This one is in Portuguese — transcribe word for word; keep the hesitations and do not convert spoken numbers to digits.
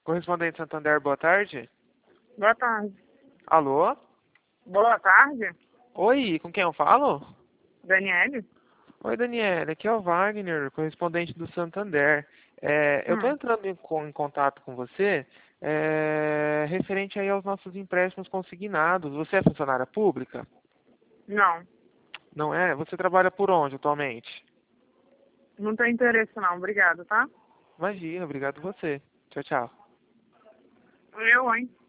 Correspondente Santander, boa tarde. Boa tarde. Alô? Boa tarde, Oi, com quem eu falo? Daniele? Oi, Daniela, aqui é o Wagner, correspondente do Santander. É, eu estou Hum, entrando em, con- em contato com você é, referente aí aos nossos empréstimos consignados. Você é funcionária pública? não. Não é? Você trabalha por onde atualmente? Não tem interesse não, obrigado, tá? Imagina, obrigado você. Tchau, tchau. Eu, hein?